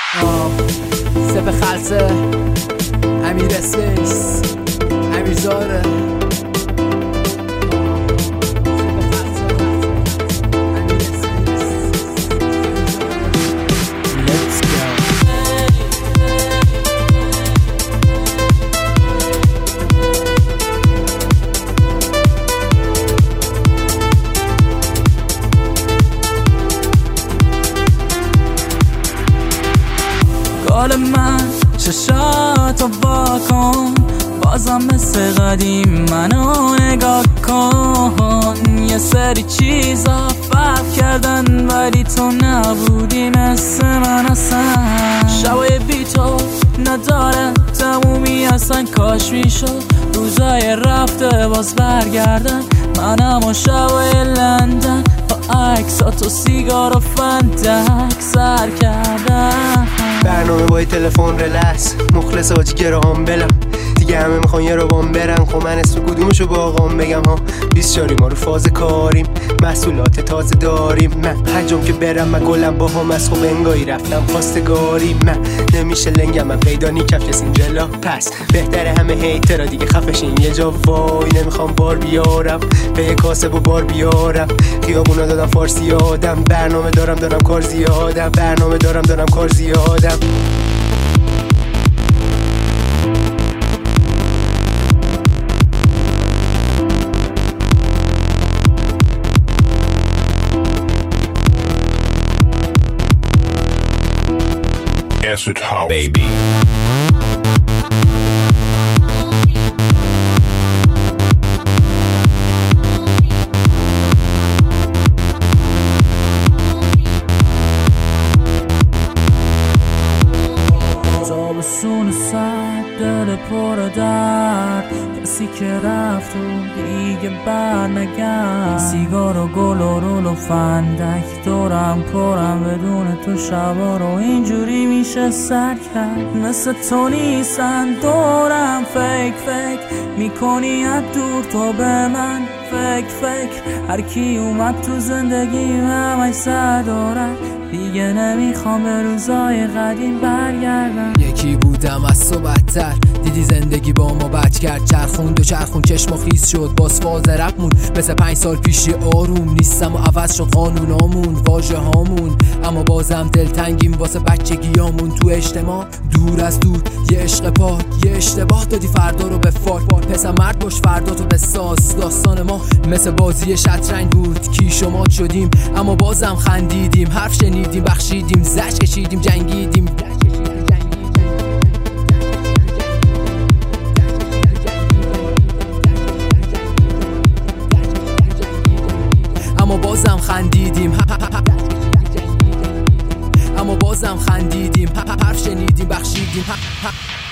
سپ خلصه، امیر اسپیس، امیر زاره. گال من چشاتو واکن، بازم مثل قدیم منو نگاه کن. یه سری چیزا فرق کردن ولی تو نبودی مثل من اصلا. شبای بی تو نداره تمومی اصلا، کاش میشد روزای رفته باز برگردن. منم و شبای لندن با عکسات و سیگار و فندک سر کردن. برنامه با تلفن رلس مخلص آجی گرام بلم دیگه همه میخوان یه رو بام برن. خب من اسم کدومشو با آقام بگم ها؟ 24 ما رو فاز کاریم، محصولات تازه داریم. من حجم که برم من گلم با هم از خوب انگایی رفتم خواستگاری. من نمیشه لنگم من پیدا نی کف کسین جلا، پس بهتره همه هیترا دیگه خفشین یه جا. وای نمیخوام بار بیارم به یه کاسب و بار بیارم. خیابونا دادم فارسی آدم، برنامه دارم کار زیادم، برنامه دارم کار زیادم. Acid House, baby. تابستون سرد، دل پر درد، کسی که رفت و دیگه بر نگرد. سیگار و گل و رول و فندک دورم پرم، بدون تو شبا رو اینجوری میشه سر کرد. مثل تو نیستن دورم، فیک میکنی از دور تو به من. فیک هر کی اومد تو زندگیم همش سر دارم. دیگه نمیخوام به روزای قدیم برگردم. یکی بودم از تو بدتر، دیدی زندگی با ما بد کرد. چرخوند و چرخون چشم و خیز شد، باز فاز رپ مون مثل 5 سال پیشی. آروم نیستم و عوض شد قانونامون، واژه هامون، اما بازم دلتنگیم واسه بچگیامون. تو اجتماع دور از دور یه عشق پاک، یه اشتباه دادی فردا رو به فاک. پسر مرد باش فردا تو بساز. داستان ما مثل بازی شطرنج بود، کی شما شدیم اما بازم خندیدیم. حرف شنیدیم بخشیدیم، زجر کشیدیم جنگیدیم. اما بازم خندیدیم، اما بازم خندیدیم. حرف شنیدیم بخشیدیم.